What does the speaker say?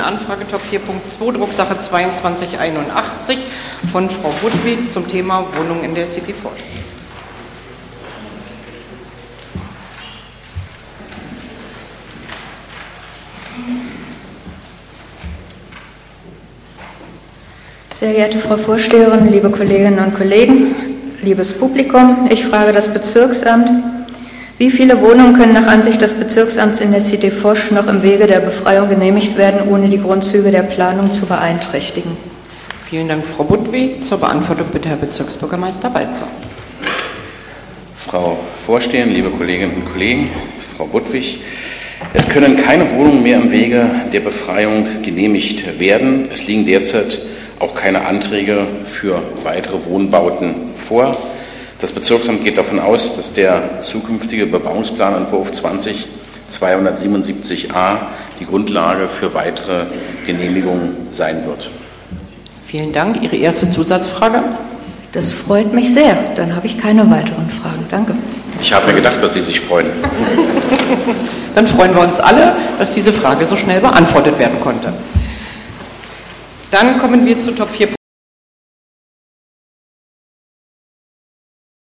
Anfrage Top 4.2, Drucksache 2281 von Frau Budwig zum Thema Wohnungen in der City Forsch. Sehr geehrte Frau Vorsteherin, liebe Kolleginnen und Kollegen, liebes Publikum, ich frage das Bezirksamt: Wie viele Wohnungen können nach Ansicht des Bezirksamts in der City Forsch noch im Wege der Befreiung genehmigt werden, ohne die Grundzüge der Planung zu beeinträchtigen? Vielen Dank, Frau Budwig. Zur Beantwortung bitte Herr Bezirksbürgermeister Balzer. Frau Vorsteherin, liebe Kolleginnen und Kollegen, Frau Budwig, es können keine Wohnungen mehr im Wege der Befreiung genehmigt werden. Es liegen derzeit auch keine Anträge für weitere Wohnbauten vor. Das Bezirksamt geht davon aus, dass der zukünftige Bebauungsplanentwurf 20277a die Grundlage für weitere Genehmigungen sein wird. Vielen Dank. Ihre erste Zusatzfrage? Das freut mich sehr. Dann habe ich keine weiteren Fragen. Danke. Ich habe mir gedacht, dass Sie sich freuen. Dann freuen wir uns alle, dass diese Frage so schnell beantwortet werden konnte. Dann kommen wir zu Top 4.